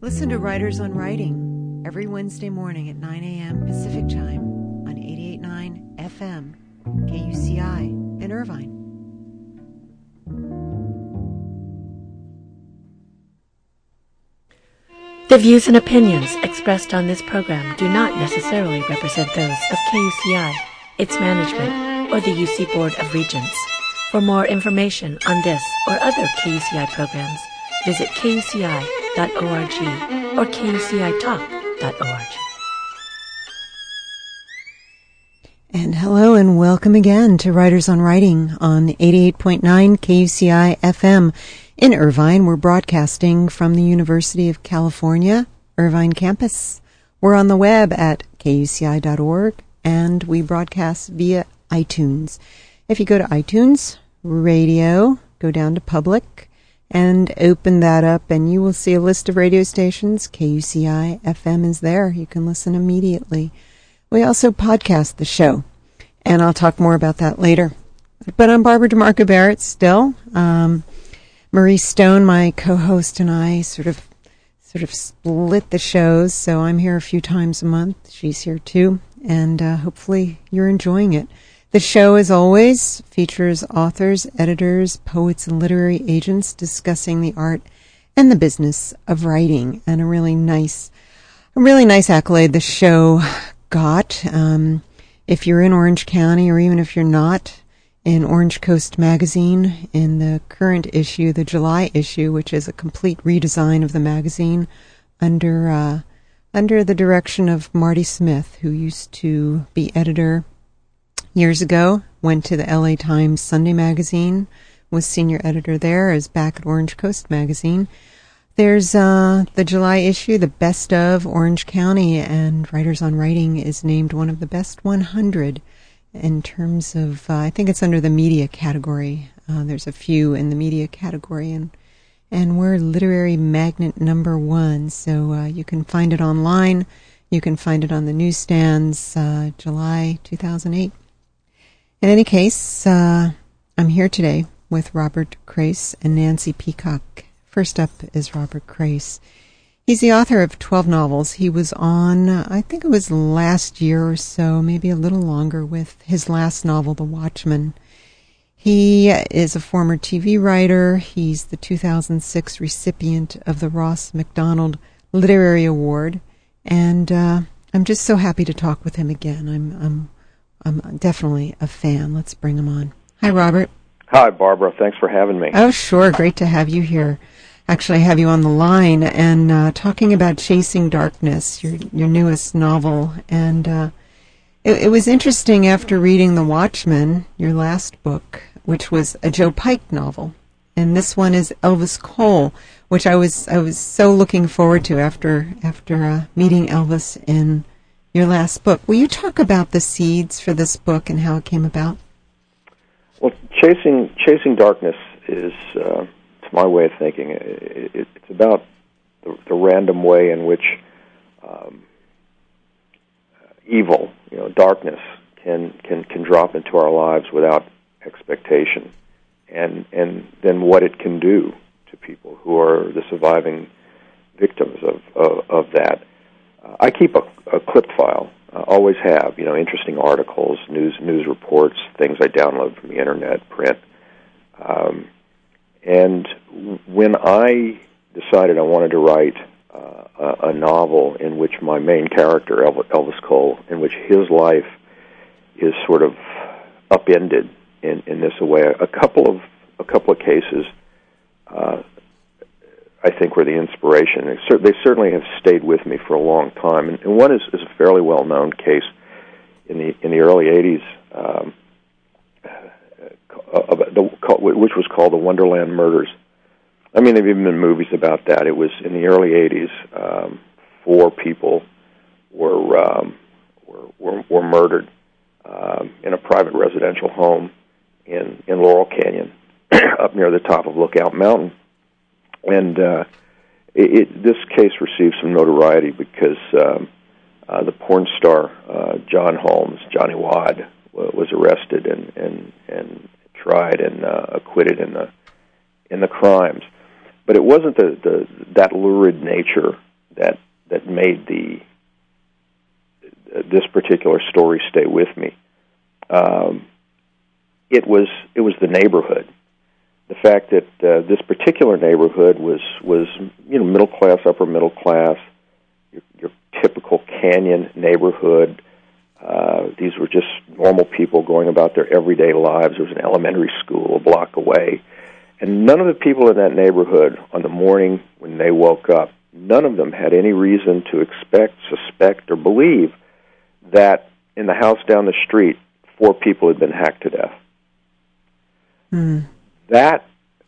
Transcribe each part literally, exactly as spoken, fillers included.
Listen to Writers on Writing every Wednesday morning at nine a.m. Pacific Time on eighty-eight point nine F M, K U C I in Irvine. The views and opinions expressed on this program do not necessarily represent those of K U C I, its management, or the U C Board of Regents. For more information on this or other K U C I programs, visit K U C I dot org or K U C I talk dot org. And hello and welcome again to Writers on Writing on eighty-eight point nine K U C I F M. In Irvine, we're broadcasting from the University of California, Irvine campus. We're on the web at K U C I dot org, and we broadcast via iTunes. If you go to iTunes, radio, go down to public, and open that up, and you will see a list of radio stations. K U C I F M is there. You can listen immediately. We also podcast the show, and I'll talk more about that later. But I'm Barbara DeMarco Barrett still. Um, Marie Stone, my co-host, and I sort of sort of split the shows, so I'm here a few times a month. She's here too, and uh, hopefully you're enjoying it. The show, as always, features authors, editors, poets, and literary agents discussing the art and the business of writing. And a really nice, a really nice accolade the show got. Um, if you're in Orange County, or even if you're not, in Orange Coast Magazine, in the current issue, the July issue, which is a complete redesign of the magazine under uh, under the direction of Marty Smith, who used to be editor years ago, went to the L A Times Sunday Magazine, was senior editor there, is back at Orange Coast Magazine. There's uh, the July issue, the best of Orange County, and Writers on Writing is named one of the best one hundred in terms of, uh, I think it's under the media category. Uh, there's a few in the media category, and and we're literary magnet number one, so uh, you can find it online. You can find it on the newsstands, uh, July two thousand eight. In any case, uh, I'm here today with Robert Crais and Nancy Peacock. First up is Robert Crais. He's the author of twelve novels. He was on, uh, I think it was last year or so, maybe a little longer, with his last novel, The Watchman. He is a former T V writer. He's the two thousand six recipient of the Ross Macdonald Literary Award. And uh, I'm just so happy to talk with him again. I'm, I'm I'm definitely a fan. Let's bring him on. Hi, Robert. Hi, Barbara. Thanks for having me. Oh, sure. Great to have you here. Actually, I have you on the line and uh, talking about Chasing Darkness, your your newest novel. And uh, it, it was interesting after reading The Watchman, your last book, which was a Joe Pike novel. And this one is Elvis Cole, which I was I was so looking forward to after after uh, meeting Elvis in your last book. Will you talk about the seeds for this book and how it came about? Well, Chasing Chasing Darkness is, uh, it's my way of thinking. It, it, it's about the, the random way in which um, evil, you know, darkness can, can, can drop into our lives without expectation, and and then what it can do to people who are the surviving victims of, of, of that. Uh, I keep a, a clip file, uh, always have, you know, interesting articles, news news reports, things I download from the internet, print. Um, and when I decided I wanted to write uh, a, a novel in which my main character, Elvis Cole, in which his life is sort of upended in, in this way, a couple of a couple of cases uh, I think were the inspiration. They, cer- they certainly have stayed with me for a long time. And, and one is, is a fairly well-known case in the in the early eighties, um, uh, the, which was called the Wonderland Murders. I mean, there have even been movies about that. It was in the early eighties. Um, four people were um, were, were, were murdered um, in a private residential home in, in Laurel Canyon, up near the top of Lookout Mountain. And uh, it, it, this case received some notoriety because um, uh, the porn star uh, John Holmes, Johnny Wad, w- was arrested and, and, and tried and uh, acquitted in the in the crimes. But it wasn't the, the that lurid nature that that made the uh, this particular story stay with me. Um, it was it was the neighborhood. The fact that uh, this particular neighborhood was was you know middle class, upper middle class, your, your typical Canyon neighborhood. Uh, these were just normal people going about their everyday lives. There was an elementary school a block away. And none of the people in that neighborhood on the morning when they woke up, none of them had any reason to expect, suspect, or believe that in the house down the street, four people had been hacked to death. Mm. That,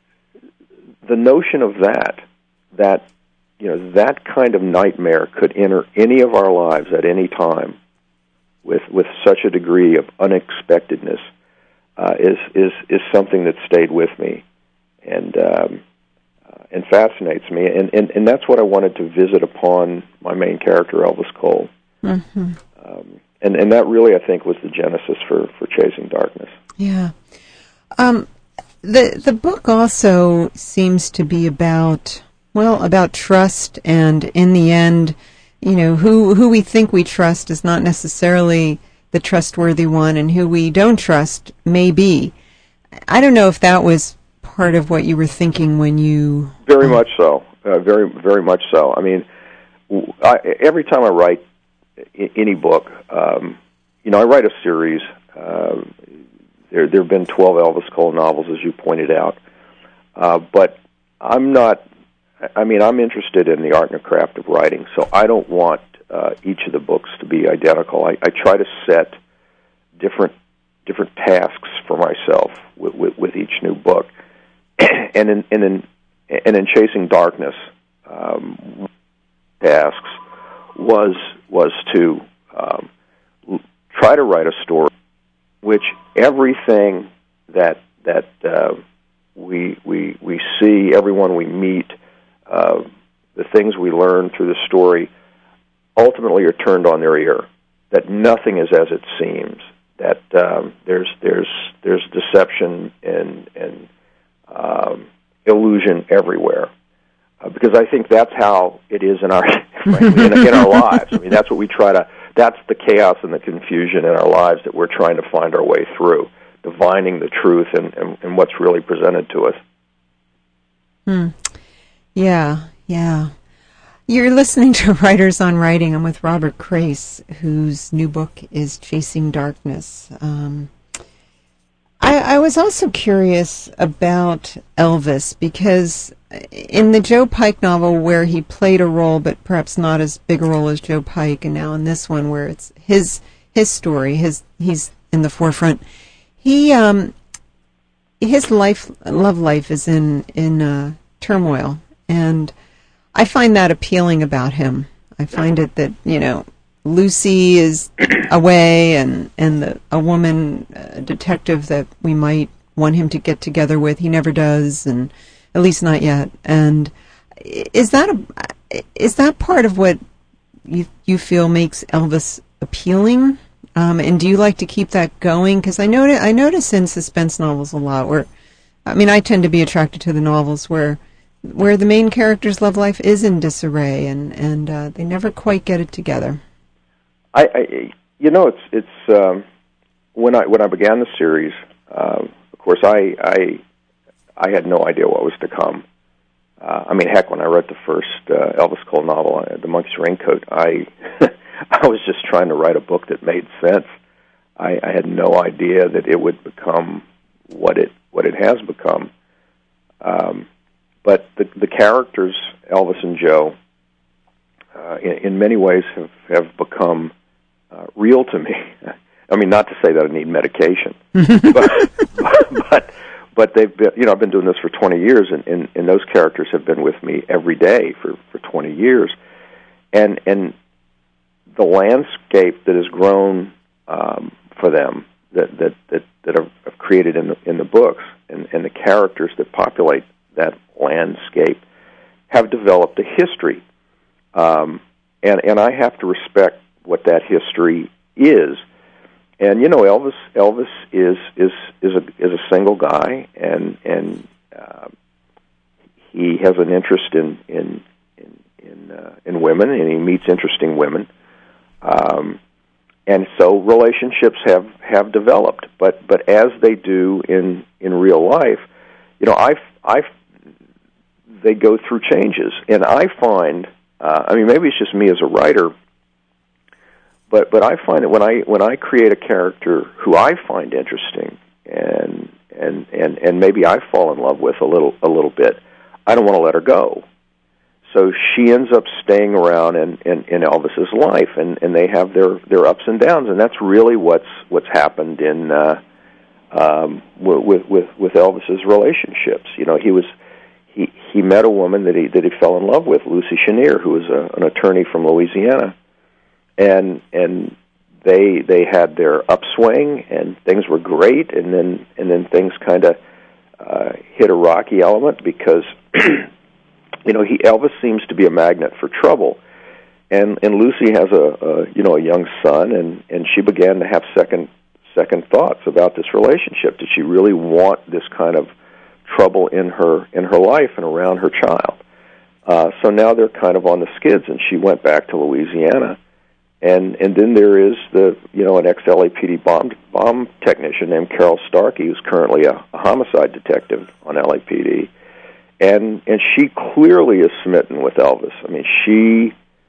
the notion of that, that, you know, that kind of nightmare could enter any of our lives at any time with with such a degree of unexpectedness uh, is is is something that stayed with me and um, uh, and fascinates me, and, and and that's what I wanted to visit upon my main character, Elvis Cole, mm-hmm. um, and and that really I think was the genesis for, for Chasing Darkness. Yeah, um, the the book also seems to be about well about trust, and in the end, you know, who who we think we trust is not necessarily the trustworthy one, and who we don't trust may be. I don't know if that was part of what you were thinking when you... Very much so. Uh, very, very much so. I mean, I, every time I write any book, um, you know, I write a series. Uh, there there have been twelve Elvis Cole novels, as you pointed out. Uh, but I'm not... I mean, I'm interested in the art and the craft of writing, so I don't want uh, each of the books to be identical. I, I try to set different different tasks for myself with, with, with each new book. and in and in and in Chasing Darkness, um, tasks was was to um, try to write a story which everything that that uh, we we we see, everyone we meet. Uh, the things we learn through the story ultimately are turned on their ear. That nothing is as it seems. That um, there's there's there's deception and and um, illusion everywhere. Uh, because I think that's how it is in our frankly, in, in our lives. I mean, that's what we try to. That's the chaos and the confusion in our lives that we're trying to find our way through, divining the truth and, and, and what's really presented to us. Hmm. Yeah, yeah. You're listening to Writers on Writing. I'm with Robert Crais, whose new book is Chasing Darkness. Um, I, I was also curious about Elvis, because in the Joe Pike novel, where he played a role, but perhaps not as big a role as Joe Pike, and now in this one, where it's his his story, his he's in the forefront. He um, his life, love life, is in in uh, turmoil. And I find that appealing about him. I find it that, you know, Lucy is away, and, and the, a woman, a detective that we might want him to get together with, he never does, and at least not yet. And is that a, is that part of what you you feel makes Elvis appealing? Um, and do you like to keep that going? Because I notice I notice in suspense novels a lot where, I mean, I tend to be attracted to the novels where. where the main character's love life is in disarray, and and uh, they never quite get it together. I, I you know, it's it's um, when I when I began the series. Uh, of course, I, I I had no idea what was to come. Uh, I mean, heck, when I wrote the first uh, Elvis Cole novel, uh, The Monkey's Raincoat, I I was just trying to write a book that made sense. I, I had no idea that it would become what it what it has become. Um, But the, the characters, Elvis and Joe, uh, in, in many ways have, have become uh, real to me. I mean, not to say that I need medication, but, but but they've been, you know, I've been doing this for twenty years, and, and, and those characters have been with me every day for, for twenty years. And and the landscape that has grown um, for them, that that that, that are, are created in the in the books, and, and the characters that populate that landscape have developed a history, um, and and I have to respect what that history is. And you know, Elvis Elvis is is is a is a single guy, and and uh, he has an interest in in in, in uh, in women, and he meets interesting women. Um, and so relationships have, have developed, but but as they do in, in real life, you know, I I they go through changes, and I find, uh, I mean, maybe it's just me as a writer, but but I find that when I when I create a character who I find interesting, and and and and maybe I fall in love with a little a little bit, I don't want to let her go. So she ends up staying around in, in, in Elvis's life, and, and they have their, their ups and downs, and that's really what's what's happened in uh, um, with with with Elvis's relationships. You know, he was he he met a woman that he that he fell in love with, Lucy Chenier, who was a, an attorney from Louisiana, and and they they had their upswing, and things were great, and then and then things kind of uh, hit a rocky element because. You know, he Elvis seems to be a magnet for trouble, and and Lucy has a, a you know a young son, and, and she began to have second second thoughts about this relationship. Did she really want this kind of trouble in her in her life and around her child? Uh, so now they're kind of on the skids, and she went back to Louisiana, and and then there is the you know an ex L A P D bomb bomb technician named Carol Starkey, who's currently a, a homicide detective on L A P D. And and she clearly is smitten with Elvis. I mean, she,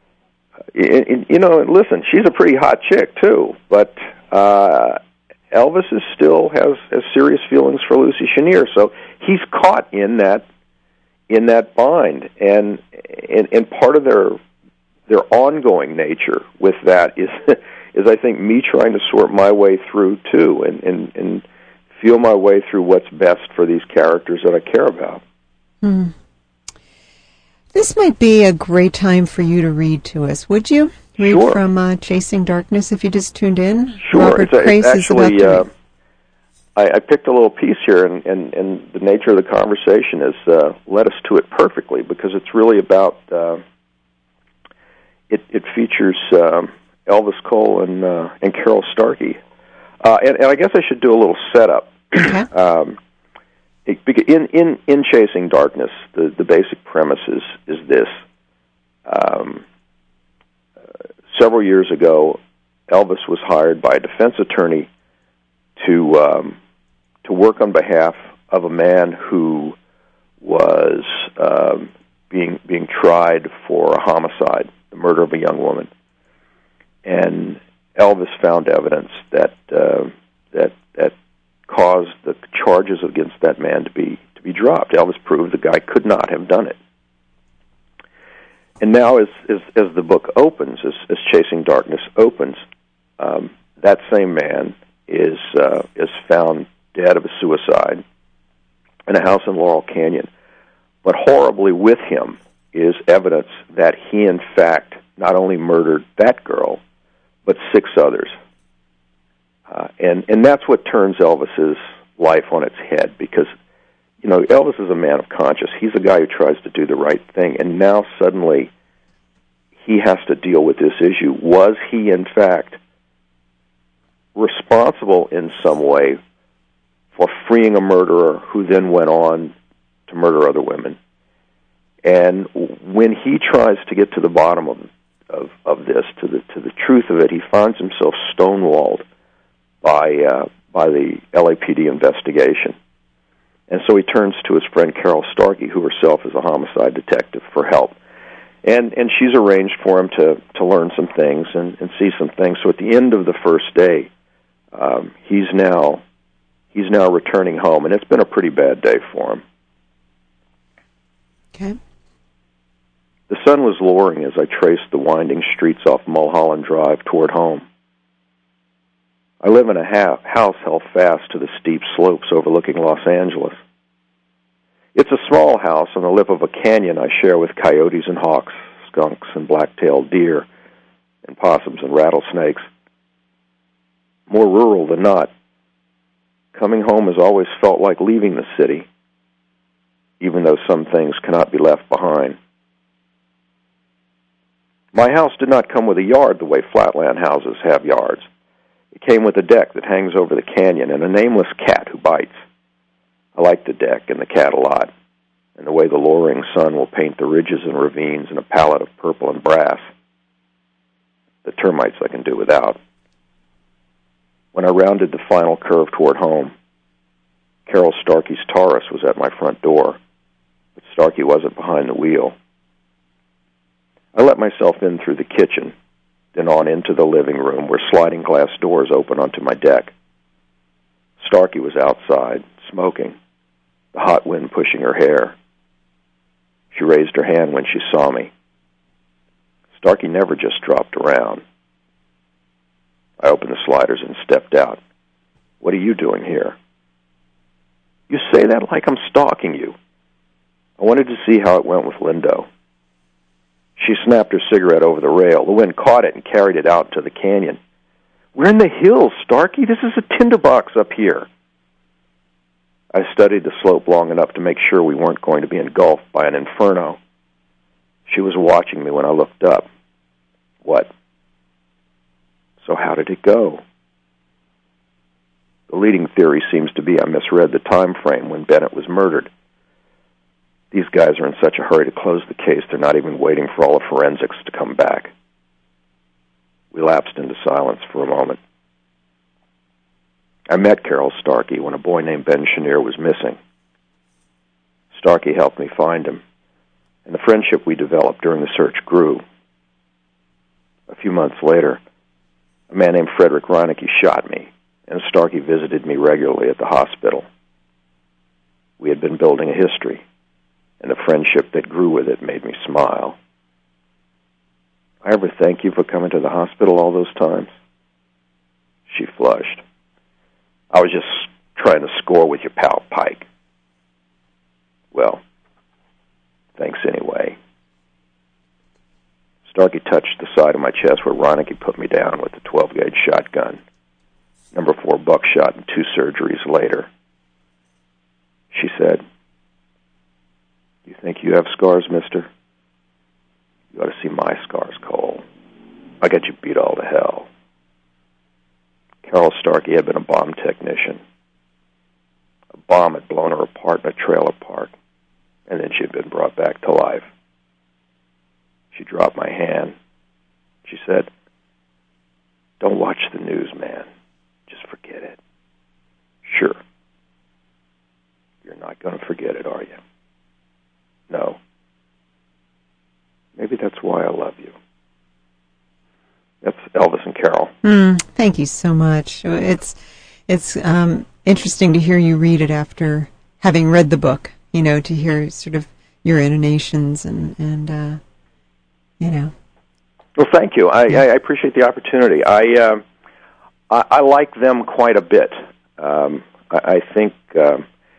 you know, listen, she's a pretty hot chick too. But uh, Elvis is still has, has serious feelings for Lucy Chenier, so he's caught in that in that bind. And and, and part of their their ongoing nature with that is is I think me trying to sort my way through too, and and, and feel my way through what's best for these characters that I care about. Hmm. This might be a great time for you to read to us, would you? Read sure. from uh, Chasing Darkness if you just tuned in. Sure. Robert it's, Crace it's actually, is about to uh, I, I picked a little piece here, and, and, and the nature of the conversation has uh, led us to it perfectly, because it's really about, uh, it, it features um, Elvis Cole and, uh, and Carol Starkey. Uh, and, and I guess I should do a little setup. Okay. um, In, in, in Chasing Darkness, the, the basic premise is, is this. Um, uh, several years ago, Elvis was hired by a defense attorney to um, to work on behalf of a man who was um, being being tried for a homicide, the murder of a young woman. And Elvis found evidence that uh, that that caused the charges against that man to be to be dropped. Elvis proved the guy could not have done it. And now, as as, as the book opens, as, as Chasing Darkness opens, um, that same man is uh, is found dead of a suicide in a house in Laurel Canyon. But horribly with him is evidence that he, in fact, not only murdered that girl, but six others. Uh, and, and that's what turns Elvis's life on its head, because, you know, Elvis is a man of conscience. He's a guy who tries to do the right thing, and now suddenly he has to deal with this issue. Was he, in fact, responsible in some way for freeing a murderer who then went on to murder other women? And when he tries to get to the bottom of of, of this, to the to the truth of it, he finds himself stonewalled by uh, by the L A P D investigation. And so he turns to his friend Carol Starkey, who herself is a homicide detective, for help. And and she's arranged for him to, to learn some things and, and see some things. So at the end of the first day, um, he's now he's now returning home, and it's been a pretty bad day for him. Okay. The sun was lowering as I traced the winding streets off Mulholland Drive toward home. I live in a ha- house held fast to the steep slopes overlooking Los Angeles. It's a small house on the lip of a canyon I share with coyotes and hawks, skunks and black-tailed deer, and possums and rattlesnakes. More rural than not, coming home has always felt like leaving the city, even though some things cannot be left behind. My house did not come with a yard the way flatland houses have yards. It came with a deck that hangs over the canyon and a nameless cat who bites. I like the deck and the cat a lot. and the way the lowering sun will paint the ridges and ravines in a palette of purple and brass. The termites I can do without. When I rounded the final curve toward home, Carol Starkey's Taurus was at my front door, but Starkey wasn't behind the wheel. I let myself in through the kitchen, then on into the living room where sliding glass doors open onto my deck. Starkey was outside, smoking, the hot wind pushing her hair. She raised her hand when she saw me. Starkey never just dropped around. I opened the sliders and stepped out. "What are you doing here?" "You say that like I'm stalking you." I wanted to see how it went with Lindo. She snapped her cigarette over the rail. The wind caught it and carried it out to the canyon. "We're in the hills, Starkey. This is a tinderbox up here." I studied the slope long enough to make sure we weren't going to be engulfed by an inferno. She was watching me when I looked up. "What?" "So how did it go?" The leading theory seems to be I misread the time frame when Bennett was murdered. These guys are in such a hurry to close the case, they're not even waiting for all the forensics to come back. We lapsed into silence for a moment. I met Carol Starkey when a boy named Ben Chenier was missing. Starkey helped me find him, and the friendship we developed during the search grew. A few months later, a man named Frederick Reinecke shot me, and Starkey visited me regularly at the hospital. We had been building a history, and the friendship that grew with it made me smile. "I ever thank you for coming to the hospital all those times?" She flushed. "I was just trying to score with your pal Pike." "Well, thanks anyway." Starkey touched the side of my chest where Reinecke put me down with the twelve-gauge shotgun. Number four buckshot and two surgeries later. She said, "You think you have scars, mister? You ought to see my scars, Cole. I got you beat all to hell." Carol Starkey had been a bomb technician. A bomb had blown her apart in a trailer park, and then she had been brought back to life. She dropped my hand. She said, "Don't watch the news, man. Just forget it." "Sure. You're not going to forget it, are you?" "No. Maybe that's why I love you." That's Elvis and Carol. Mm, thank you so much. It's it's um, interesting to hear you read it after having read the book, you know, to hear sort of your intonations and, and uh, you know. Well, thank you. I, I appreciate the opportunity. I, uh, I I like them quite a bit. Um, I, I think uh,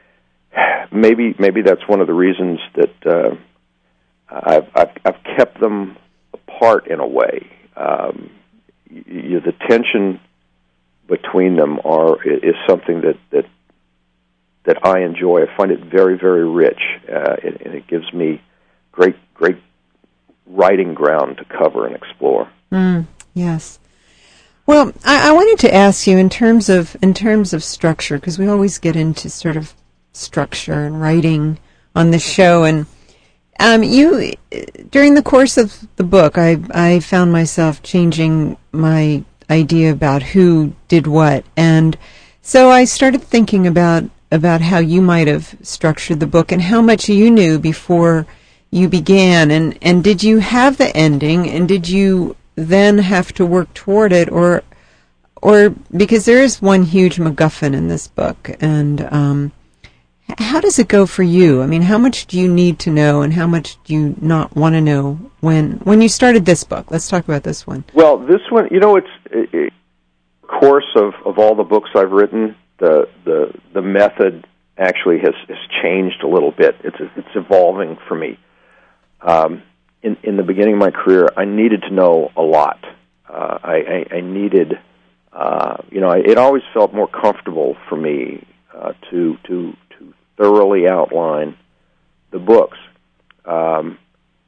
maybe maybe that's one of the reasons that uh, I've, I've I've kept them apart in a way. Um, you, the tension between them are is something that, that that I enjoy. I find it very, very rich, uh, and, and it gives me great, great writing ground to cover and explore. Mm, yes. Well, I, I wanted to ask you in terms of in terms of structure, because we always get into sort of structure and writing on the show, and um, you during the course of the book, I I found myself changing my idea about who did what, and so I started thinking about about how you might have structured the book and how much you knew before you began, and and did you have the ending, and did you then have to work toward it, or or because there is one huge MacGuffin in this book, and um, how does it go for you? I mean, how much do you need to know, and how much do you not want to know when when you started this book? Let's talk about this one. Well, this one, you know, it's a course of, of all the books I've written. The the the method actually has, has changed a little bit. It's it's evolving for me. Um, in in the beginning of my career, I needed to know a lot. Uh, I, I, I needed, uh, you know, I, it always felt more comfortable for me uh, to to to thoroughly outline the books. Um,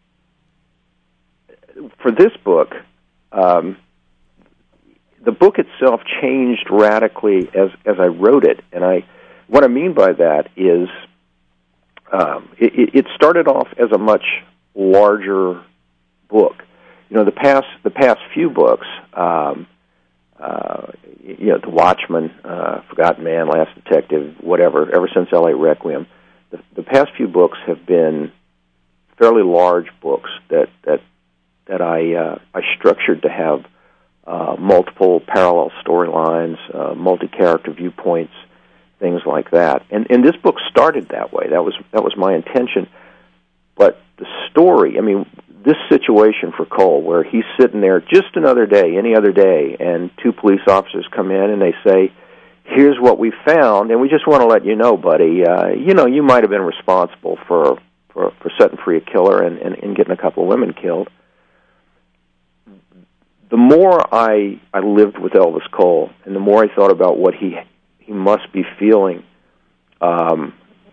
for this book, um, the book itself changed radically as as I wrote it, and I what I mean by that is um, it, it started off as a much larger book. You know, the past the past few books, um, uh, you know, The Watchman, uh, Forgotten Man, Last Detective, whatever, ever since L A Requiem, the, the past few books have been fairly large books that that that I uh, I structured to have uh, multiple parallel storylines, uh, multi-character viewpoints, things like that. And and this book started that way. That was that was my intention. But the story, I mean, this situation for Cole, where he's sitting there just another day, any other day, and two police officers come in and they say, "Here's what we found, and we just want to let you know, buddy. Uh, you know, you might have been responsible for for, for setting free a killer and, and, and getting a couple of women killed." The more I I lived with Elvis Cole, and the more I thought about what he he must be feeling, um,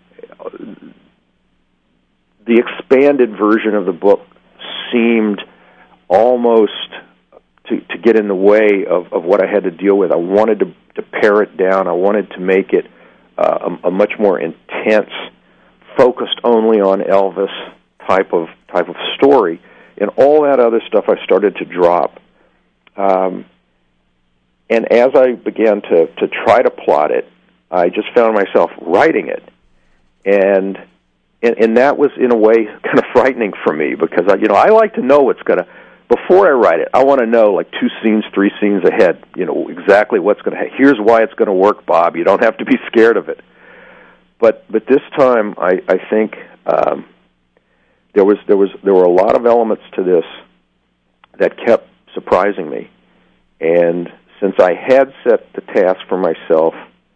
the expanded version of the book seemed almost to, to get in the way of, of what I had to deal with. I wanted to, to pare it down. I wanted to make it uh, a, a much more intense, focused only on Elvis type of type of story, and all that other stuff I started to drop. Um, and as I began to, to try to plot it, I just found myself writing it, and and, and that was in a way kind of frightening for me, because I, you know I like to know what's going to. Before I write it, I want to know, like, two scenes, three scenes ahead, you know, exactly what's going to happen. Here's why it's going to work, Bob. You don't have to be scared of it. But but this time, I, I think um, there was there was there were a lot of elements to this that kept surprising me. And since I had set the task for myself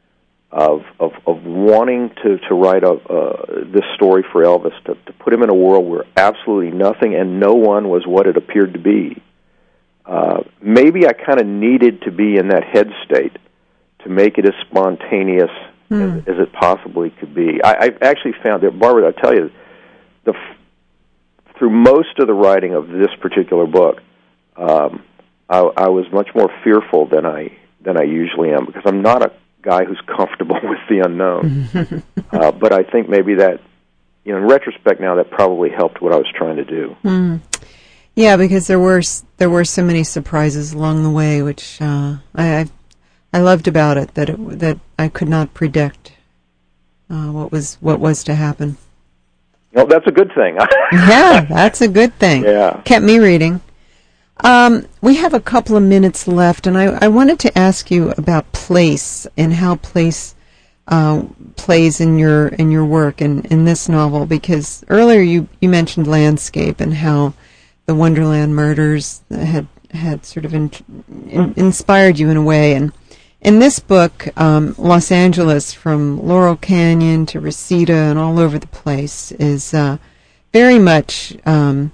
of of, of wanting to, to write a, uh, this story for Elvis, to, to put him in a world where absolutely nothing and no one was what it appeared to be, uh, maybe I kind of needed to be in that head state to make it as spontaneous mm. as, as it possibly could be. I, I've actually found that, Barbara, I'll tell you, the, through most of the writing of this particular book, um, I, I was much more fearful than I than I usually am, because I'm not a guy who's comfortable with the unknown. uh, but I think maybe that, you know, in retrospect now, that probably helped what I was trying to do. Mm. Yeah, because there were there were so many surprises along the way, which uh, I, I I loved about it, that it, that I could not predict uh, what was what was to happen. Well, that's a good thing. Yeah, that's a good thing. Yeah, kept me reading. Um, we have a couple of minutes left, and I, I wanted to ask you about place and how place uh, plays in your in your work and in this novel. Because earlier you, you mentioned landscape and how the Wonderland murders had had sort of in, in, inspired you in a way. And in this book, um, Los Angeles, from Laurel Canyon to Reseda and all over the place, is uh, very much Um,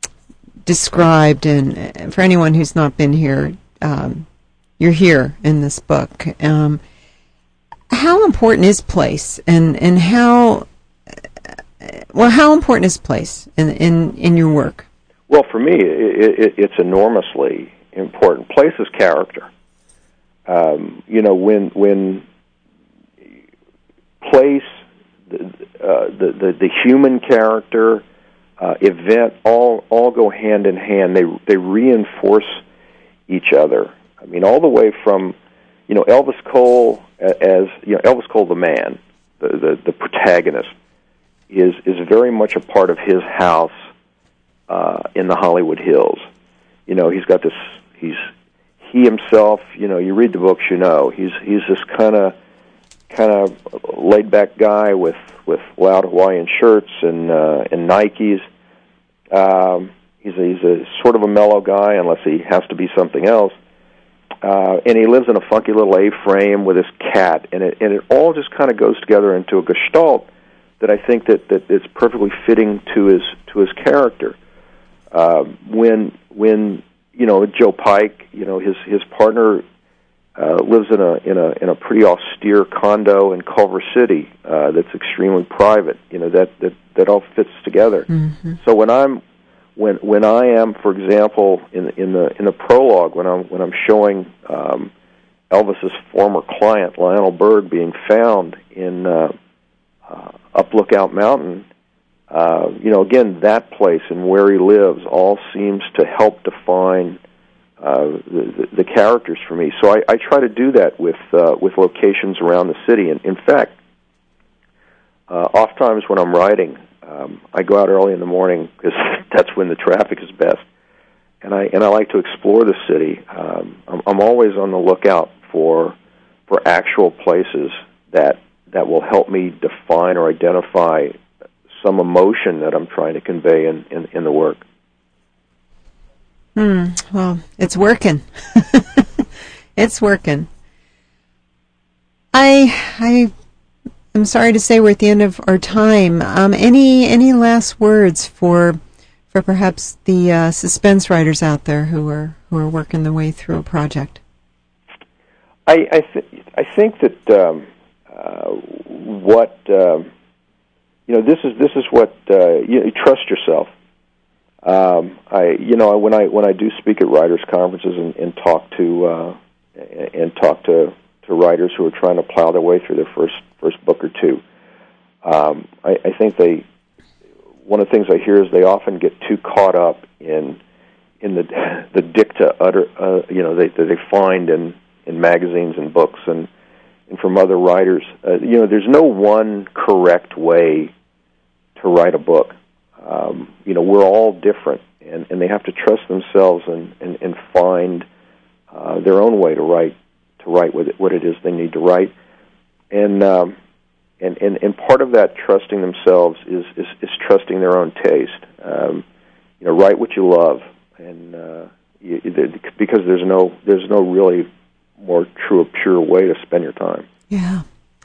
described, and for anyone who's not been here, um, you're here in this book. Um, how important is place, and and how well how important is place in in, in your work? Well, for me, it, it, it's enormously important. Place is character. Um, you know, when when place, the uh, the, the the human character, Uh, event, all all go hand in hand. They they reinforce each other. I mean, all the way from, you know, Elvis Cole as, you know, Elvis Cole the man, the the, the protagonist, is is very much a part of his house uh, in the Hollywood Hills. You know, he's got this. He's he himself. You know, you read the books, you know, he's he's this kind of kind of laid back guy with. with loud Hawaiian shirts and uh, and Nikes. Um, he's a, he's a sort of a mellow guy, unless he has to be something else. Uh, and he lives in a funky little A-frame with his cat, and it and it all just kind of goes together into a gestalt that I think that, that is perfectly fitting to his to his character. Uh, when when you know Joe Pike, you know his his partner. Uh, lives in a in a in a pretty austere condo in Culver City uh, that's extremely private. You know that that, that all fits together. Mm-hmm. So when I'm when when I am, for example, in in the in the prologue, when I'm when I'm showing um, Elvis's former client Lionel Berg being found in uh, uh, up Lookout Mountain, uh, you know, again, that place and where he lives all seems to help define uh, the, the, the characters for me. So I, I try to do that with uh, with locations around the city. And in fact, uh, oftentimes when I'm writing, um, I go out early in the morning because that's when the traffic is best, and I and I like to explore the city. Um, I'm, I'm always on the lookout for for actual places that that will help me define or identify some emotion that I'm trying to convey in, in, in the work. Hmm. Well, it's working. It's working. I I am sorry to say we're at the end of our time. Um, any any last words for for perhaps the uh, suspense writers out there who are who are working their way through a project? I I, th- I think that um, uh, what um, you know this is this is what uh, you, you trust yourself. Um, I, you know, when I when I do speak at writers' conferences and, and talk to uh, and talk to, to writers who are trying to plow their way through their first first book or two, um, I, I think they one of the things I hear is they often get too caught up in in the the dicta utter uh, you know they that they find in, in magazines and books and and from other writers. Uh, you know, there's no one correct way to write a book. Um, you know, we're all different, and, and they have to trust themselves and, and, and find uh, their own way to write to write what it, what it is they need to write. And, um, and and and part of that trusting themselves is is, is trusting their own taste. Um, you know, write what you love, and uh, you, because there's no there's no really more true or pure way to spend your time. Yeah.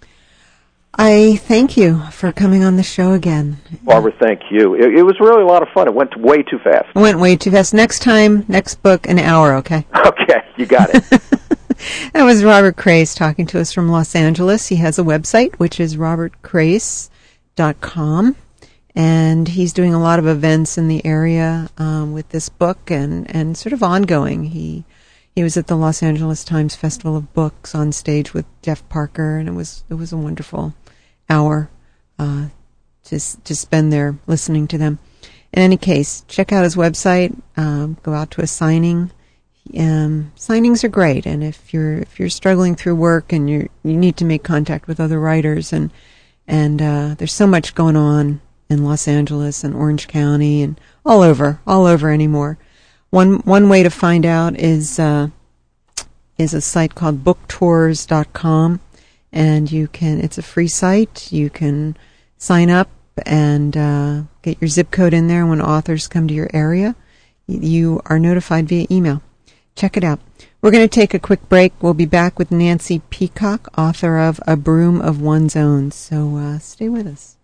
I thank you for coming on the show again. Barbara, thank you. It, it was really a lot of fun. It went way too fast. It went way too fast. Next time, next book, an hour, okay? Okay, you got it. That was Robert Crais talking to us from Los Angeles. He has a website, which is robert crais dot com, and he's doing a lot of events in the area um, with this book and, and sort of ongoing. He he was at the Los Angeles Times Festival of Books on stage with Jeff Parker, and it was it was a wonderful hour uh, to to spend there listening to them. In any case, check out his website. Um, go out to a signing. Um, signings are great, and if you're if you're struggling through work and you you need to make contact with other writers, and and uh, there's so much going on in Los Angeles and Orange County and all over all over anymore. One one way to find out is uh, is a site called book tours dot com. And you can, it's a free site. You can sign up and uh, get your zip code in there when authors come to your area. You are notified via email. Check it out. We're going to take a quick break. We'll be back with Nancy Peacock, author of A Broom of One's Own. So uh, stay with us.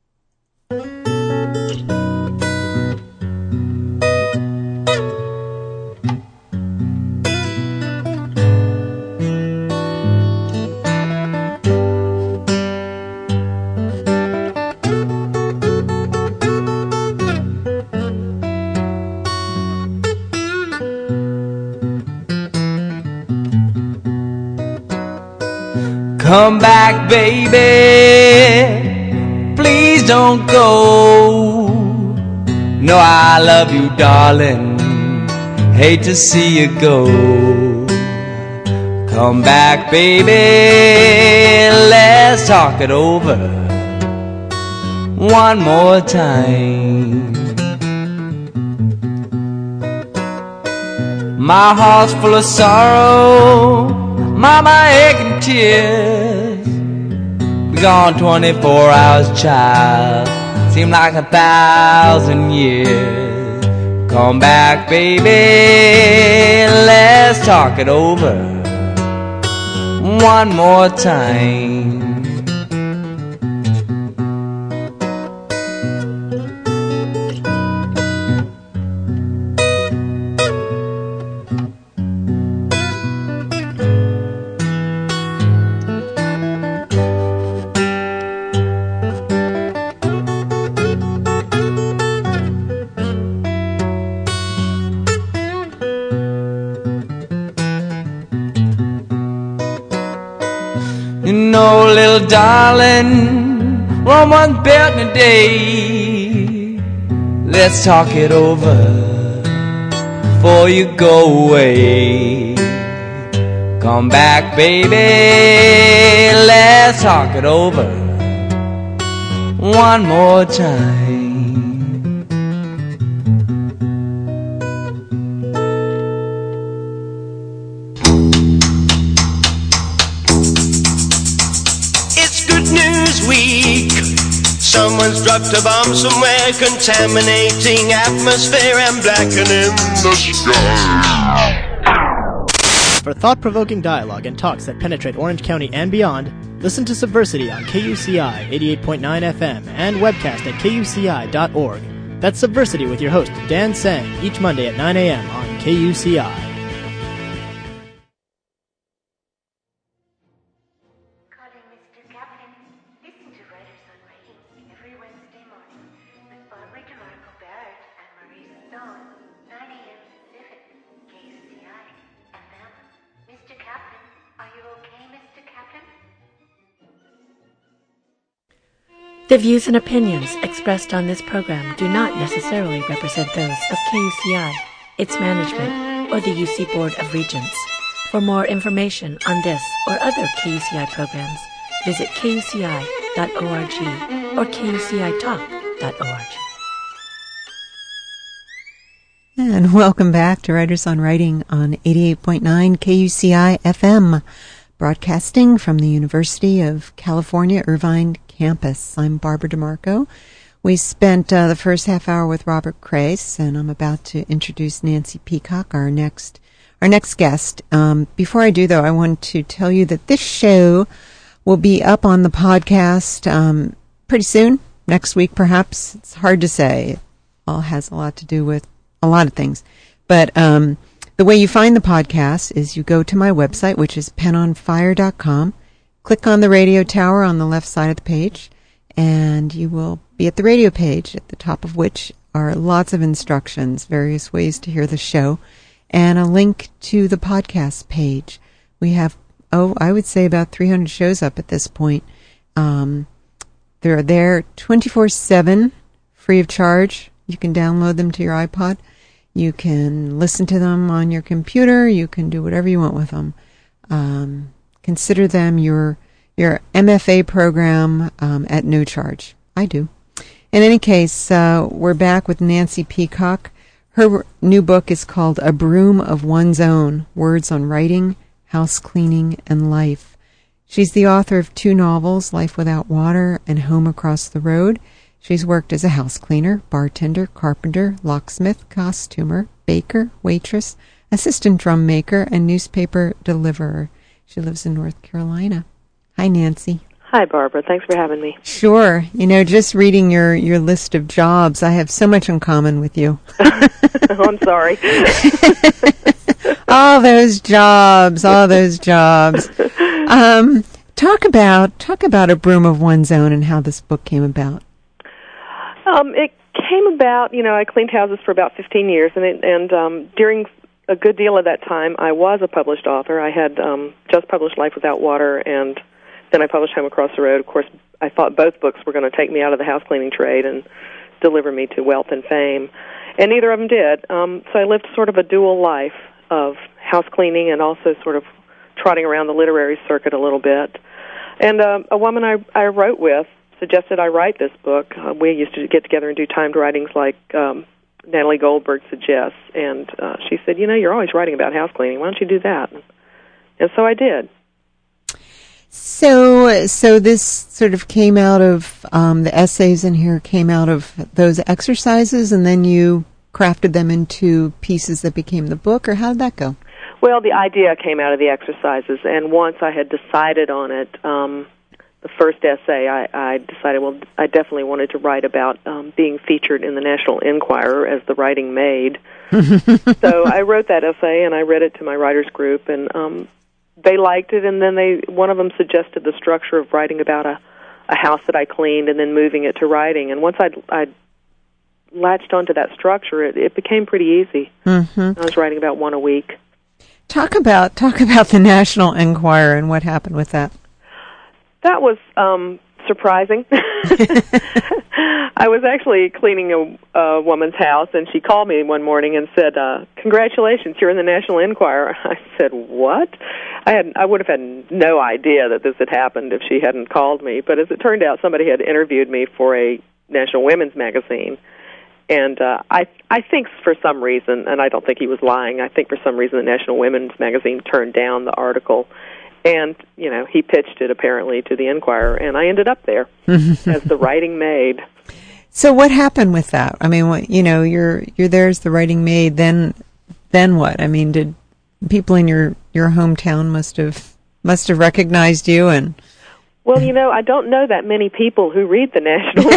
Come back, baby, please don't go. No, I love you, darling, hate to see you go. Come back, baby, let's talk it over one more time. My heart's full of sorrow, mama aching tears. Be gone twenty-four hours, child, seem like a thousand years. Come back, baby, let's talk it over one more time. You know, little darling, One one's built in a day. Let's talk it over before you go away. Come back, baby, let's talk it over one more time. It's Good News Week. Someone's dropped a bomb somewhere, contaminating atmosphere and blackening the sky. For thought-provoking dialogue and talks that penetrate Orange County and beyond, listen to Subversity on K U C I eighty-eight point nine F M and webcast at K U C I dot org. That's Subversity with your host, Dan Sang, each Monday at nine a.m. on K U C I. Calling Mister Kaplan. Listen to Writers on Writing every Wednesday morning with Barbara DeMarco Barrett and Maurice Stone, nine a.m. Pacific, K U C I F M. Mister Kaplan, are you okay, Mister Kaplan? The views and opinions expressed on this program do not necessarily represent those of K U C I, its management, or the U C Board of Regents. For more information on this or other K U C I programs, visit K U C I dot org or K U C I talk dot org. And welcome back to Writers on Writing on eighty-eight point nine K U C I F M, broadcasting from the University of California, Irvine campus. I'm Barbara DeMarco. We spent uh, the first half hour with Robert Crais, and I'm about to introduce Nancy Peacock, our next our next guest. Um, before I do, though, I want to tell you that this show will be up on the podcast um, pretty soon, next week perhaps. It's hard to say. It all has a lot to do with a lot of things. But um, the way you find the podcast is you go to my website, which is pen on fire dot com. Click on the radio tower on the left side of the page, and you will be at the radio page, at the top of which are lots of instructions, various ways to hear the show, and a link to the podcast page. We have, oh, I would say about three hundred shows up at this point. Um, they're there twenty-four seven, free of charge. You can download them to your iPod. You can listen to them on your computer. You can do whatever you want with them. Um, consider them your your M F A program um, at no charge. I do. In any case, uh, we're back with Nancy Peacock. Her new book is called A Broom of One's Own, Words on Writing, House Cleaning, and Life. She's the author of two novels, Life Without Water and Home Across the Road. She's worked as a house cleaner, bartender, carpenter, locksmith, costumer, baker, waitress, assistant drum maker, and newspaper deliverer. She lives in North Carolina. Hi, Nancy. Hi, Barbara. Thanks for having me. Sure. You know, just reading your, your list of jobs, I have so much in common with you. Oh, I'm sorry. All those jobs, all those jobs. Um, talk about talk about A Broom of One's Own and how this book came about. Um, it came about, you know, I cleaned houses for about fifteen years, and it, and um, during a good deal of that time, I was a published author. I had um, just published Life Without Water, and then I published Home Across the Road. Of course, I thought both books were going to take me out of the house cleaning trade and deliver me to wealth and fame, and neither of them did. Um, so I lived sort of a dual life of house cleaning and also sort of trotting around the literary circuit a little bit. And uh, a woman I, I wrote with suggested I write this book. Uh, we used to get together and do timed writings like um, Natalie Goldberg suggests, and uh, she said, you know, you're always writing about house cleaning. Why don't you do that? And so I did. So, so this sort of came out of um, the essays in here came out of those exercises, and then you crafted them into pieces that became the book, or how did that go? Well, the idea came out of the exercises, and once I had decided on it, um, the first essay, I, I decided, well, I definitely wanted to write about um, being featured in the National Enquirer as the writing maid. So I wrote that essay, and I read it to my writers group, and um, they liked it, and then they one of them suggested the structure of writing about a, a house that I cleaned and then moving it to writing. And once I'd, I'd latched onto that structure, it, it became pretty easy. Mm-hmm. I was writing about one a week. Talk about talk about the National Enquirer and what happened with that. That was um, surprising. I was actually cleaning a, a woman's house, and she called me one morning and said, uh, "Congratulations, you're in the National Enquirer." I said, "What?" I had I would have had no idea that this had happened if she hadn't called me. But as it turned out, somebody had interviewed me for a National Women's Magazine, and uh, I I think for some reason, and I don't think he was lying, I think for some reason the National Women's Magazine turned down the article. And, you know, he pitched it apparently to the Enquirer, and I ended up there as the writing maid. So what happened with that? I mean, what, you know, you're you're there as the writing maid. Then, then what? I mean, did people in your, your hometown must have must have recognized you? And well, you know, I don't know that many people who read the National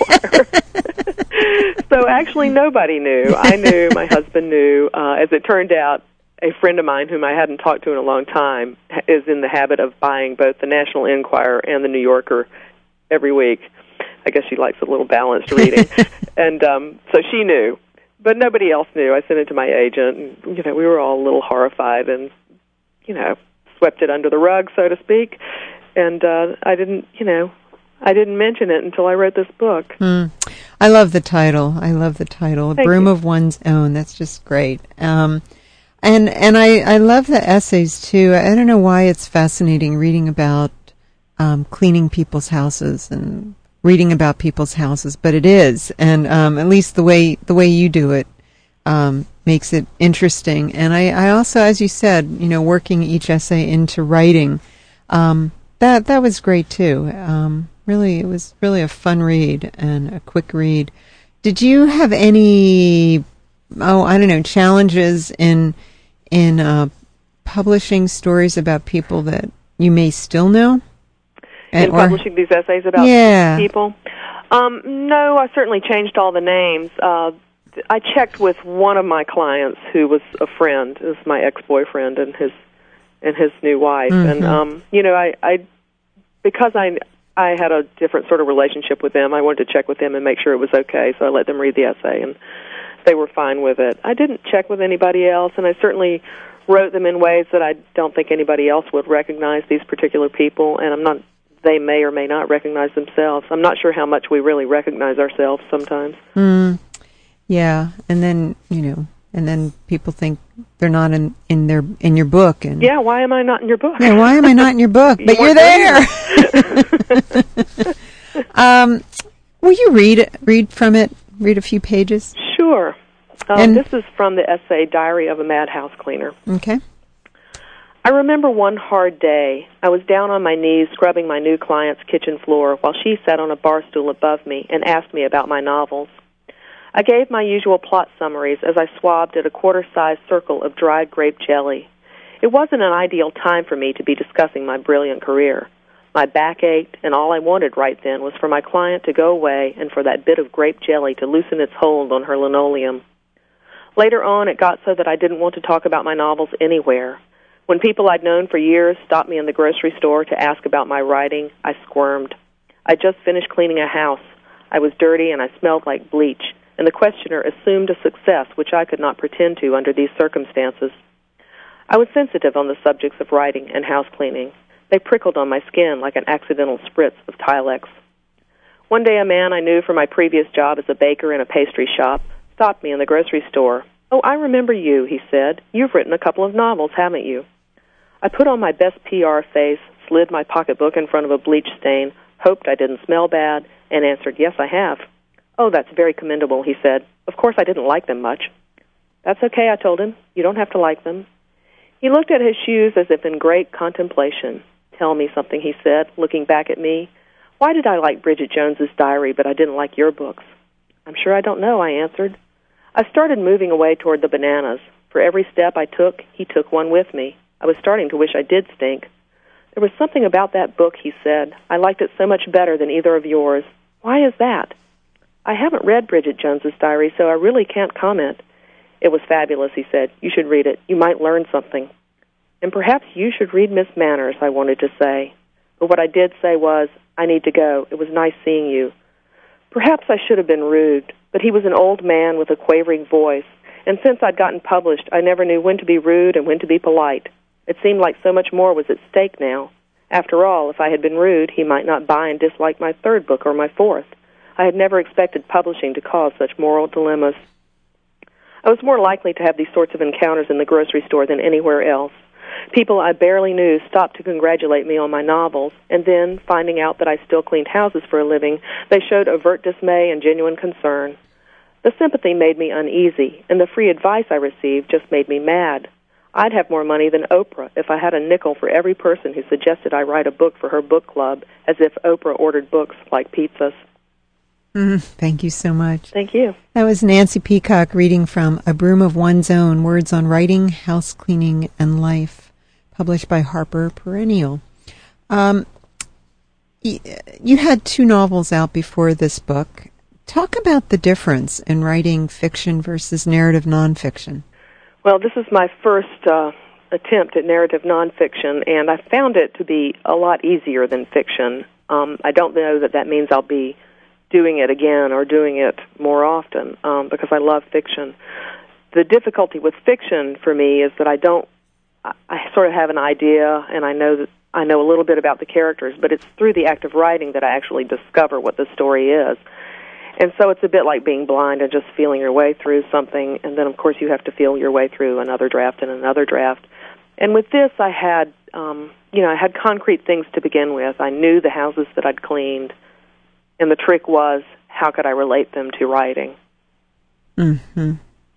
Enquirer. So actually, nobody knew. I knew. My husband knew. Uh, as it turned out, a friend of mine whom I hadn't talked to in a long time is in the habit of buying both the National Enquirer and the New Yorker every week. I guess she likes a little balanced reading. and um, so she knew. But nobody else knew. I sent it to my agent, and, you know, we were all a little horrified and, you know, swept it under the rug, so to speak. And uh, I didn't, you know, I didn't mention it until I wrote this book. Mm. I love the title. I love the title. A Thank Broom you. of One's Own. That's just great. Um And and I, I love the essays, too. I don't know why it's fascinating reading about um, cleaning people's houses and reading about people's houses, but it is. And um, at least the way the way you do it um, makes it interesting. And I, I also, as you said, you know, working each essay into writing, um, that that was great, too. Um, really, it was really a fun read and a quick read. Did you have any, oh, I don't know, challenges in... in uh, publishing stories about people that you may still know? In or, publishing these essays about yeah. people? Um, no, I certainly changed all the names. Uh, I checked with one of my clients who was a friend. It was my ex-boyfriend and his and his new wife. Mm-hmm. And, um, you know, I, I because I, I had a different sort of relationship with them, I wanted to check with them and make sure it was okay, so I let them read the essay, and they were fine with it. I didn't check with anybody else, and I certainly wrote them in ways that I don't think anybody else would recognize these particular people, and I'm not. They may or may not recognize themselves. I'm not sure how much we really recognize ourselves sometimes. Mm, yeah, and then you know, and then people think they're not in, in their in your book, and yeah, why am I not in your book? Yeah, why am I not in your book? But You you're weren't there. um, will you read read from it? Read a few pages. Sure. Um, And- this is from the essay Diary of a Mad House Cleaner. Okay. I remember one hard day. I was down on my knees scrubbing my new client's kitchen floor while she sat on a bar stool above me and asked me about my novels. I gave my usual plot summaries as I swabbed at a quarter-sized circle of dried grape jelly. It wasn't an ideal time for me to be discussing my brilliant career. My back ached, and all I wanted right then was for my client to go away and for that bit of grape jelly to loosen its hold on her linoleum. Later on, it got so that I didn't want to talk about my novels anywhere. When people I'd known for years stopped me in the grocery store to ask about my writing, I squirmed. I just finished cleaning a house. I was dirty and I smelled like bleach, and the questioner assumed a success which I could not pretend to under these circumstances. I was sensitive on the subjects of writing and house cleaning. They prickled on my skin like an accidental spritz of Tilex. One day a man I knew from my previous job as a baker in a pastry shop stopped me in the grocery store. "Oh, I remember you," he said. "You've written a couple of novels, haven't you?" I put on my best P R face, slid my pocketbook in front of a bleach stain, hoped I didn't smell bad, and answered, "Yes, I have." "Oh, that's very commendable," he said. "Of course I didn't like them much." "That's okay," I told him. "You don't have to like them." He looked at his shoes as if in great contemplation. "Tell me something," he said, looking back at me. "Why did I like Bridget Jones's Diary, but I didn't like your books?" "I'm sure I don't know," I answered. I started moving away toward the bananas. For every step I took, he took one with me. I was starting to wish I did stink. "There was something about that book," he said. "I liked it so much better than either of yours. Why is that?" "I haven't read Bridget Jones's Diary, so I really can't comment." "It was fabulous," he said. "You should read it. You might learn something." "And perhaps you should read Miss Manners," I wanted to say. But what I did say was, "I need to go. It was nice seeing you." Perhaps I should have been rude, but he was an old man with a quavering voice, and since I'd gotten published, I never knew when to be rude and when to be polite. It seemed like so much more was at stake now. After all, if I had been rude, he might not buy and dislike my third book or my fourth. I had never expected publishing to cause such moral dilemmas. I was more likely to have these sorts of encounters in the grocery store than anywhere else. People I barely knew stopped to congratulate me on my novels, and then, finding out that I still cleaned houses for a living, they showed overt dismay and genuine concern. The sympathy made me uneasy, and the free advice I received just made me mad. I'd have more money than Oprah if I had a nickel for every person who suggested I write a book for her book club, as if Oprah ordered books like pizzas. Mm, thank you so much. Thank you. That was Nancy Peacock reading from A Broom of One's Own, Words on Writing, House Cleaning, and Life, published by Harper Perennial. Um, y- you had two novels out before this book. Talk about the difference in writing fiction versus narrative nonfiction. Well, this is my first uh, attempt at narrative nonfiction, and I found it to be a lot easier than fiction. Um, I don't know that that means I'll be doing it again or doing it more often, um, because I love fiction. The difficulty with fiction for me is that I don't, I, I sort of have an idea, and I know that I know a little bit about the characters, but it's through the act of writing that I actually discover what the story is. And so it's a bit like being blind and just feeling your way through something, and then, of course, you have to feel your way through another draft and another draft. And with this, I had, um, you know, I had concrete things to begin with. I knew the houses that I'd cleaned, and the trick was, how could I relate them to writing? Mm-hmm.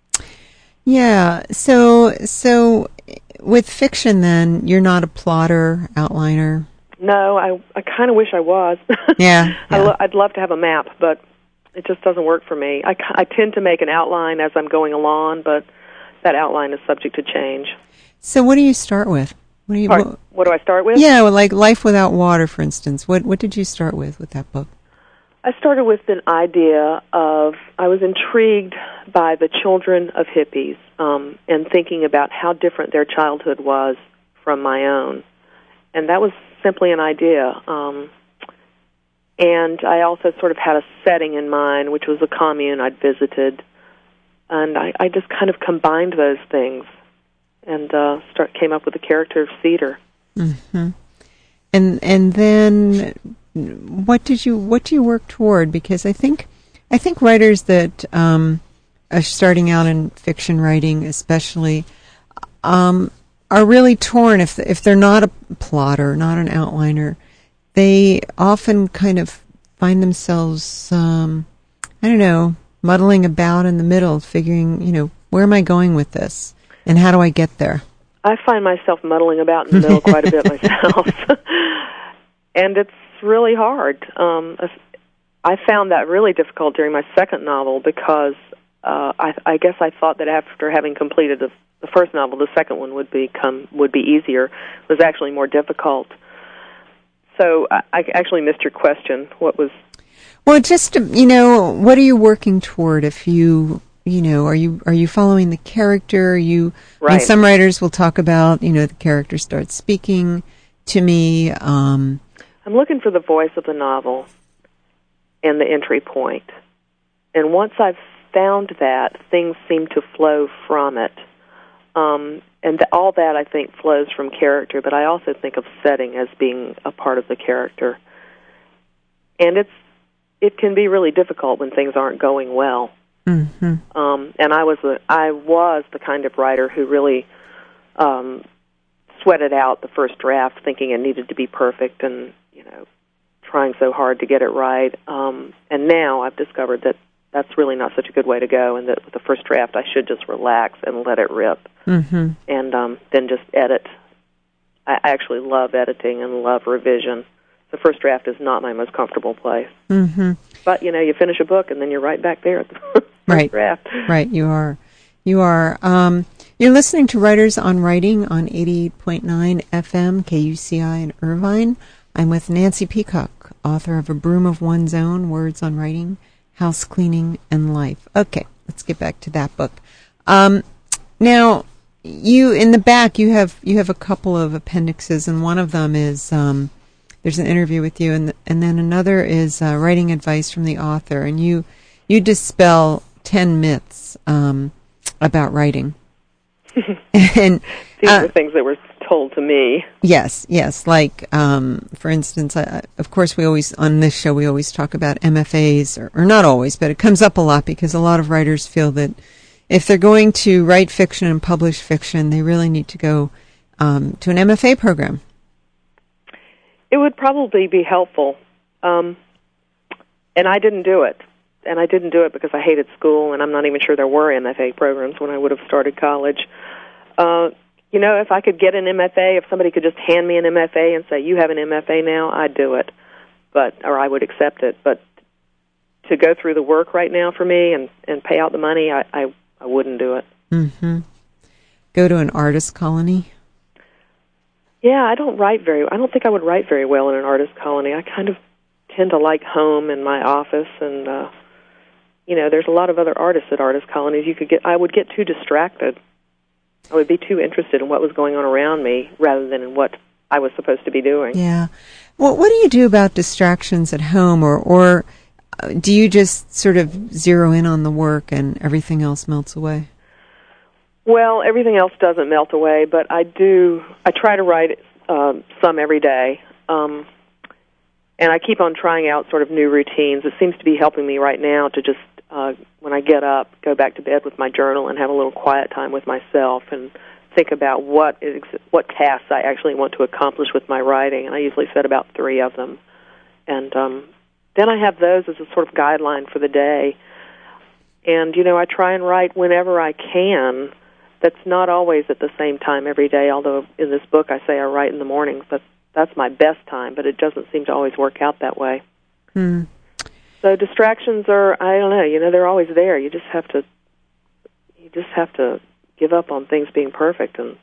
Yeah, so so with fiction, then, you're not a plotter, outliner? No, I, I kind of wish I was. Yeah. yeah. I lo- I'd love to have a map, but it just doesn't work for me. I, I tend to make an outline as I'm going along, but that outline is subject to change. So what do you start with? What do you? Pardon, what, what do I start with? Yeah, well, like Life Without Water, for instance. What what did you start with with that book? I started with an idea of, I was intrigued by the children of hippies, um, and thinking about how different their childhood was from my own. And that was simply an idea. Um, and I also sort of had a setting in mind, which was a commune I'd visited. And I, I just kind of combined those things and uh, start, came up with the character of Cedar. Mm-hmm. And and then what did you what do you work toward? Because I think I think writers that um, are starting out in fiction writing, especially, um, are really torn if if they're not a plotter, not an outliner. They often kind of find themselves, um, I don't know, muddling about in the middle, figuring, you know, where am I going with this, and how do I get there? I find myself muddling about in the middle quite a bit myself, and it's really hard. Um, I found that really difficult during my second novel because uh, I, I guess I thought that after having completed the, the first novel, the second one would become would be easier. It was actually more difficult. So I, I actually missed your question. What was? Well, just you know, what are you working toward? If you you know, are you are you following the character? Are you right. I mean, some writers will talk about, you know, the character starts speaking to me. Um, I'm looking for the voice of the novel and the entry point. And once I've found that, things seem to flow from it. Um, and th- all that, I think, flows from character, but I also think of setting as being a part of the character. And it's it can be really difficult when things aren't going well. Mm-hmm. Um, and I was a, I was the kind of writer who really um, sweated out the first draft, thinking it needed to be perfect and, you know, trying so hard to get it right. Um, and now I've discovered that that's really not such a good way to go, and that with the first draft I should just relax and let it rip, mm-hmm. and um, then just edit. I actually love editing and love revision. The first draft is not my most comfortable place. Mm-hmm. But, you know, you finish a book and then you're right back there at the first right. draft. Right, you are. You are. Um, you're listening to Writers on Writing on eighty-eight point nine F M, K U C I in Irvine. I'm with Nancy Peacock, author of A Broom of One's Own, Words on Writing, House Cleaning, and Life. Okay, let's get back to that book. Um, now, you in the back, you have you have a couple of appendixes, and one of them is um, there's an interview with you, and and then another is uh, writing advice from the author, and you you dispel ten myths um, about writing. and These uh, were things that were told to me. Yes, yes. Like, um, for instance, I, of course, we always, on this show, we always talk about M F As, or, or not always, but it comes up a lot because a lot of writers feel that if they're going to write fiction and publish fiction, they really need to go um, to an M F A program. It would probably be helpful. Um, and I didn't do it. And I didn't do it because I hated school, and I'm not even sure there were M F A programs when I would have started college. Uh, you know, if I could get an M F A, if somebody could just hand me an M F A and say, you have an M F A now, I'd do it. But, or I would accept it. But to go through the work right now for me and, and pay out the money, I, I, I wouldn't do it. Mm-hmm. Go to an artist colony? Yeah, I don't write very, I don't think I would write very well in an artist colony. I kind of tend to like home and my office, and, uh, you know, there's a lot of other artists at artist colonies. You could get, I would get too distracted. I would be too interested in what was going on around me rather than in what I was supposed to be doing. Yeah. Well, what do you do about distractions at home, or, or do you just sort of zero in on the work and everything else melts away? Well, everything else doesn't melt away, but I do, I try to write um, some every day. Um, and I keep on trying out sort of new routines. It seems to be helping me right now to just, uh, when I get up, go back to bed with my journal and have a little quiet time with myself and think about what is, what tasks I actually want to accomplish with my writing. And I usually set about three of them. And um, then I have those as a sort of guideline for the day. And, you know, I try and write whenever I can. That's not always at the same time every day, although in this book I say I write in the mornings. But that's my best time, but it doesn't seem to always work out that way. Hmm. So distractions are, I don't know, you know, they're always there. You just have to, you just have to give up on things being perfect and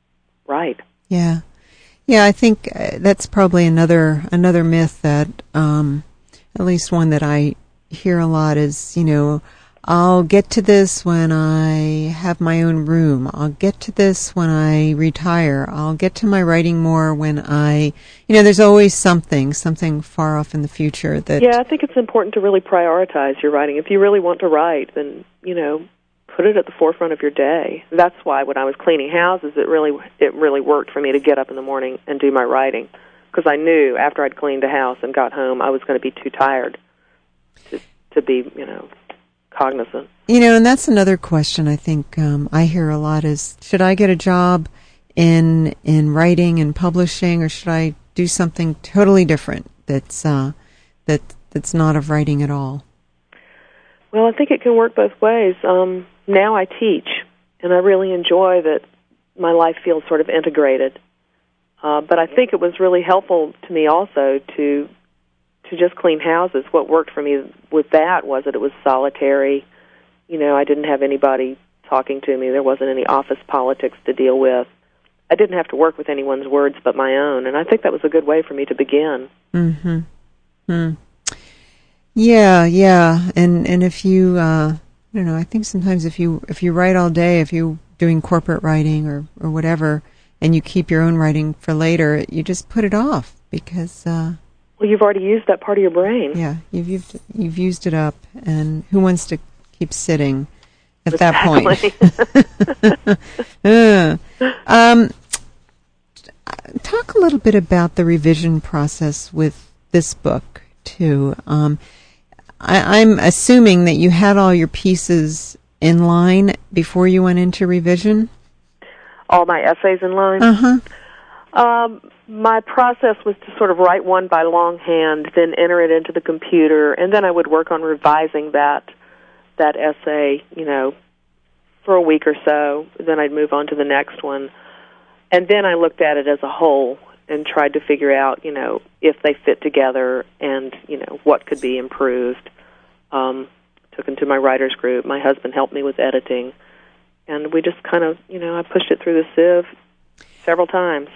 write. Yeah. Yeah, I think uh, that's probably another another myth that, um, at least one that I hear a lot is, you know, I'll get to this when I have my own room. I'll get to this when I retire. I'll get to my writing more when I, you know, there's always something, something far off in the future that... Yeah, I think it's important to really prioritize your writing. If you really want to write, then, you know, put it at the forefront of your day. That's why when I was cleaning houses, it really it really worked for me to get up in the morning and do my writing, because I knew after I'd cleaned the house and got home, I was going to be too tired to to be, you know, cognizant. You know, and that's another question I think um, I hear a lot is, should I get a job in in writing and publishing, or should I do something totally different that's uh, that that's not of writing at all? Well, I think it can work both ways. Um, now I teach, and I really enjoy that my life feels sort of integrated. Uh, but I think it was really helpful to me also to to just clean houses. What worked for me with that was that it was solitary. You know, I didn't have anybody talking to me. There wasn't any office politics to deal with. I didn't have to work with anyone's words but my own, and I think that was a good way for me to begin. Mm-hmm. Hmm. Yeah, yeah, and and if you, uh, I don't know, I think sometimes if you if you write all day, if you're doing corporate writing or, or whatever, and you keep your own writing for later, you just put it off because... Uh, well, you've already used that part of your brain. Yeah, you've used, you've used it up, and who wants to keep sitting at exactly. that point? uh, um, talk a little bit about the revision process with this book, too. Um, I, I'm assuming that you had all your pieces in line before you went into revision? All my essays in line? Uh-huh. Um, my process was to sort of write one by longhand, then enter it into the computer, and then I would work on revising that that essay, you know, for a week or so. Then I'd move on to the next one. And then I looked at it as a whole and tried to figure out, you know, if they fit together and, you know, what could be improved. Um, took them to my writer's group. My husband helped me with editing. And we just kind of, you know, I pushed it through the sieve several times.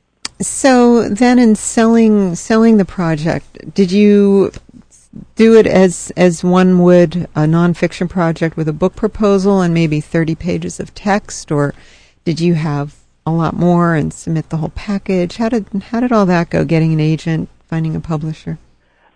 So then in selling selling the project, did you do it as as one would a nonfiction project with a book proposal and maybe thirty pages of text, or did you have a lot more and submit the whole package? How did how did all that go, getting an agent, finding a publisher?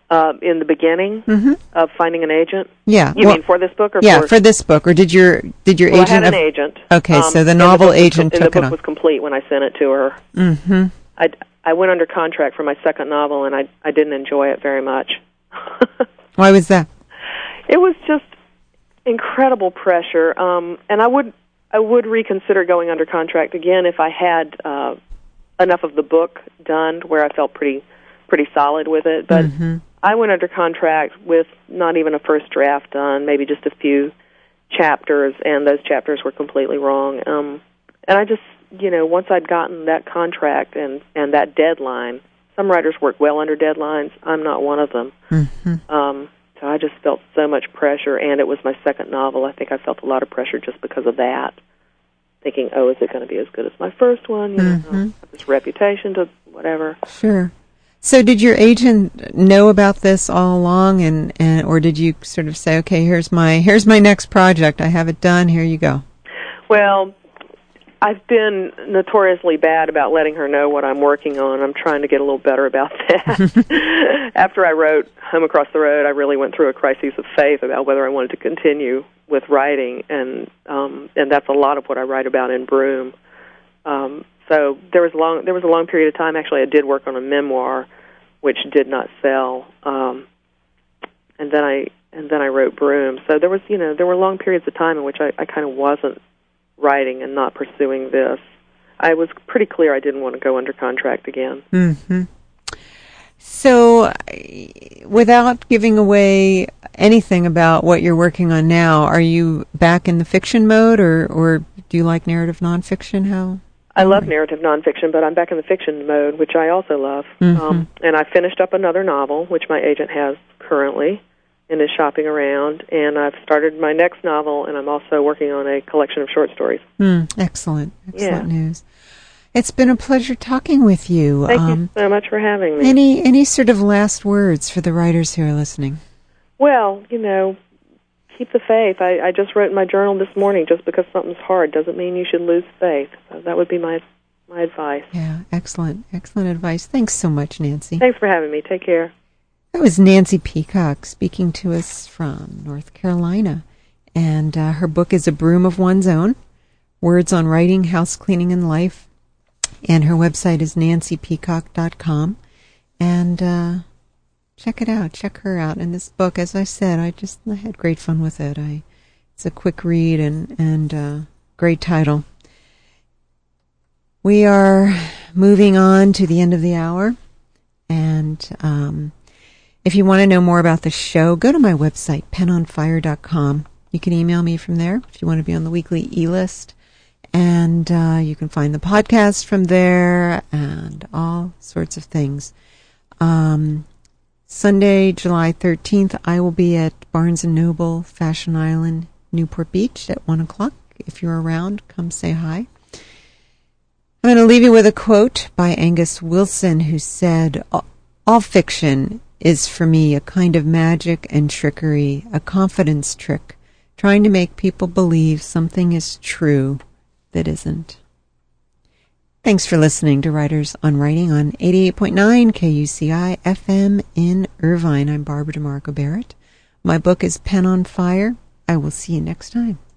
Uh, in the beginning Mm-hmm. of finding an agent? Yeah. You well, mean for this book or yeah, for... for this book. Or did your did your well, agent... I had an of- agent. Okay, Um, so the and novel book was agent com- took and the it book on. was complete when I sent it to her. Mm-hmm. I, I went under contract for my second novel, and I, I didn't enjoy it very much. Why was that? It was just incredible pressure, um, and I would I would reconsider going under contract again if I had uh, enough of the book done where I felt pretty pretty solid with it. But Mm-hmm. I went under contract with not even a first draft done, maybe just a few chapters, and those chapters were completely wrong. Um, and I just, you know, once I'd gotten that contract and, and that deadline, some writers work well under deadlines. I'm not one of them. Mm-hmm. Um, so I just felt so much pressure, and it was my second novel. I think I felt a lot of pressure just because of that, thinking, oh, is it going to be as good as my first one? You know, Mm-hmm. have this reputation to whatever. Sure. So did your agent know about this all along, and, and or did you sort of say, okay, here's my here's my next project. I have it done. Here you go. Well, I've been notoriously bad about letting her know what I'm working on. I'm trying to get a little better about that. After I wrote Home Across the Road, I really went through a crisis of faith about whether I wanted to continue with writing, and um, and that's a lot of what I write about in Broom. Um, so there was a long there was a long period of time. Actually, I did work on a memoir, which did not sell, um, and then I and then I wrote Broom. So there was you know there were long periods of time in which I, I kind of wasn't writing and not pursuing this. I was pretty clear I didn't want to go under contract again. Mm-hmm. So, without giving away anything about what you're working on now, are you back in the fiction mode, or, or do you like narrative nonfiction? How? I love narrative nonfiction, but I'm back in the fiction mode, which I also love. Mm-hmm. Um, and I finished up another novel, which my agent has currently and is shopping around. And I've started my next novel, and I'm also working on a collection of short stories. Mm, excellent. Excellent Yeah. news. It's been a pleasure talking with you. Thank Um, you so much for having me. Any any sort of last words for the writers who are listening? Well, you know, keep the faith. I, I just wrote in my journal this morning, just because something's hard doesn't mean you should lose faith. So that would be my my advice. Yeah, excellent. Excellent advice. Thanks so much, Nancy. Thanks for having me. Take care. That was Nancy Peacock speaking to us from North Carolina. And uh, her book is A Broom of One's Own, Words on Writing, House Cleaning, and Life. And her website is nancy peacock dot com. And uh, check it out. Check her out. And this book, as I said, I just I had great fun with it. I It's a quick read and, and uh, great title. We are moving on to the end of the hour. And um, if you want to know more about the show, go to my website, pen on fire dot com. You can email me from there if you want to be on the weekly e-list. And uh, you can find the podcast from there and all sorts of things. Um, Sunday, July thirteenth, I will be at Barnes and Noble, Fashion Island, Newport Beach at one o'clock. If you're around, come say hi. I'm going to leave you with a quote by Angus Wilson, who said, "All fiction is for me a kind of magic and trickery, a confidence trick, trying to make people believe something is true that isn't." Thanks for listening to Writers on Writing on eighty-eight point nine K U C I F M in Irvine. I'm Barbara DeMarco Barrett. My book is Pen on Fire. I will see you next time.